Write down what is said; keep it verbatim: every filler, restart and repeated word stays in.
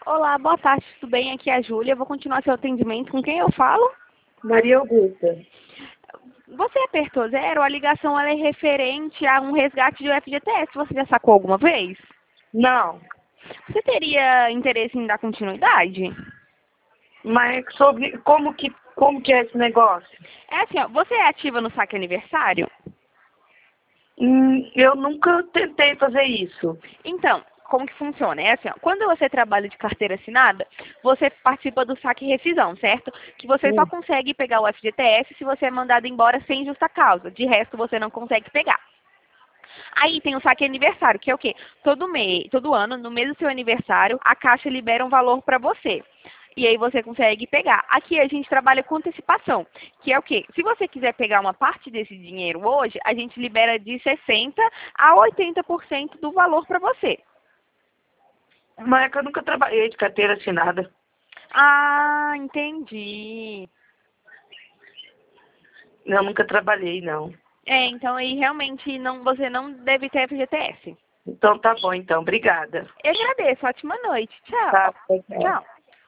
Olá, boa tarde, tudo bem? Aqui é a Júlia. Eu vou continuar seu atendimento. Com quem eu falo? Maria Augusta. Você apertou zero? A ligação ela é referente a um resgate de U F G T S. Você já sacou alguma vez? Não, Você teria interesse em dar continuidade? mas sobre como que, como que é esse negócio? É assim, ó, você é ativa no saque aniversário? Hum, eu nunca tentei fazer isso. Então, como que funciona? É assim, ó, quando você trabalha de carteira assinada, você participa do saque e rescisão, certo? Que você só Hum, consegue pegar o F G T S se você é mandado embora sem justa causa. De resto, você não consegue pegar. Aí tem o saque aniversário, que é o quê? Todo mês, todo ano, no mês do seu aniversário, a Caixa libera um valor para você. E aí você consegue pegar. Aqui a gente trabalha com antecipação, que é o quê? Se você quiser pegar uma parte desse dinheiro hoje, a gente libera de sessenta a oitenta por cento do valor para você. mas é que eu nunca trabalhei de carteira assinada. Ah, entendi. Eu nunca trabalhei, não. É, então aí realmente não, você não deve ter F G T S. Então tá bom, então. Obrigada. Eu agradeço. Ótima noite. Tá, Tchau. tchau. Tchau.